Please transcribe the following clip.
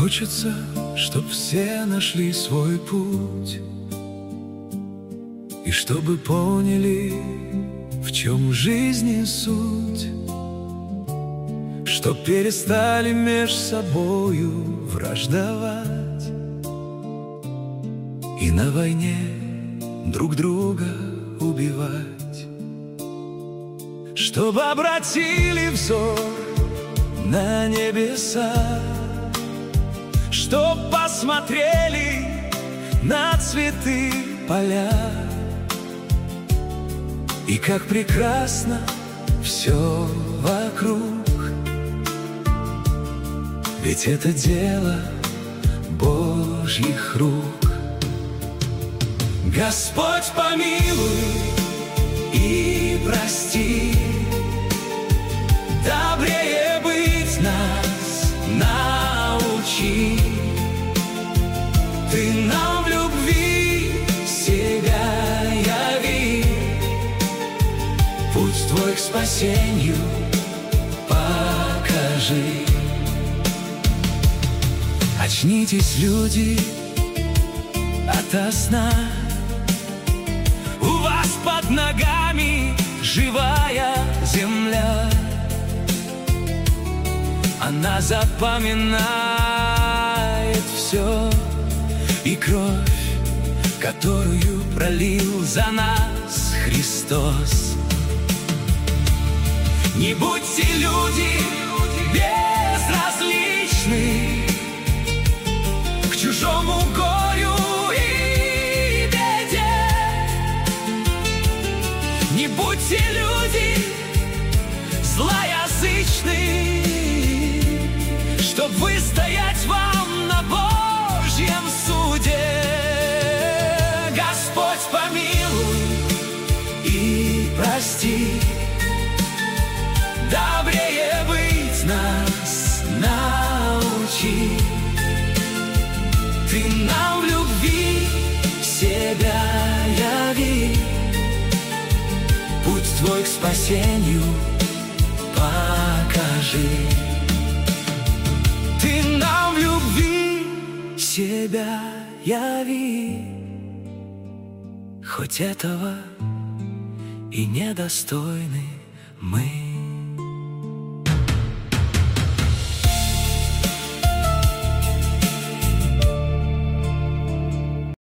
Хочется, чтоб все нашли свой путь, и чтобы поняли, в чем в жизни суть, чтоб перестали меж собою враждовать и на войне друг друга убивать, чтобы обратили взор на небеса, чтоб посмотрели на цветы поля. И как прекрасно все вокруг, ведь это дело Божьих рук. Господь, помилуй и прости, добрее быть нас научи. Ты нам в любви себя яви, путь твой к спасению покажи. Очнитесь, люди, ото сна, у вас под ногами живая земля. Она запоминает все, и кровь, которую пролил за нас Христос. Не будьте, люди, безразличны к чужому горю и беде. Не будьте, люди, злоязычны, чтоб выстоять вам на Божьем суде. Господь, помилуй и прости, добрее быть нас научи. Ты нам в любви себя яви, путь твой к спасению покажи. Ты нам в любви себя яви, хоть этого и недостойны мы.